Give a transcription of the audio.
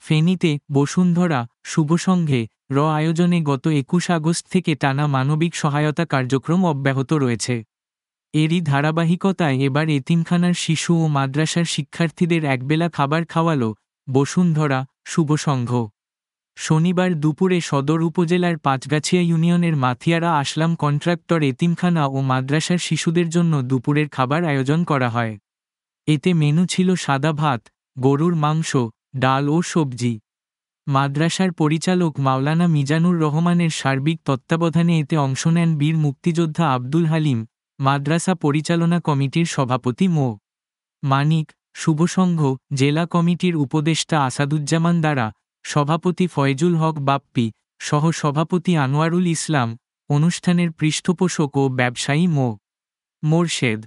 ফেনীতে বসুন্ধরা শুভসংঘে আয়োজনে গত ২১ আগস্ট থেকে টানা মানবিক সহায়তা কার্যক্রম অব্যাহত রয়েছে। এরই ধারাবাহিকতায় এবার এতিমখানার শিশু ও মাদ্রাসার শিক্ষার্থীদের একবেলা খাবার খাওয়াল বসুন্ধরা শুভসংঘ। শনিবার দুপুরে সদর উপজেলার পাঁচগাছিয়া ইউনিয়নের মাথিয়ারা আসলাম কন্ট্রাক্টর এতিমখানা ও মাদ্রাসার শিশুদের জন্য দুপুরের খাবার আয়োজন করা হয়। এতে মেনু ছিল সাদা ভাত, গরুর মাংস, ডাল ও সবজি। মাদ্রাসার পরিচালক মাওলানা মিজানুর রহমানের সার্বিক তত্ত্বাবধানে এতে অংশ নেন বীর মুক্তিযোদ্ধা আব্দুল হালিম, মাদ্রাসা পরিচালনা কমিটির সভাপতি মো. মানিক, শুভসংঘ জেলা কমিটির উপদেষ্টা আসাদুজ্জামান দারা, সভাপতি ফয়জুল হক বাপ্পি, সহ সভাপতি আনোয়ারুল ইসলাম, অনুষ্ঠানের পৃষ্ঠপোষক ও ব্যবসায়ী মো. মোরশেদ।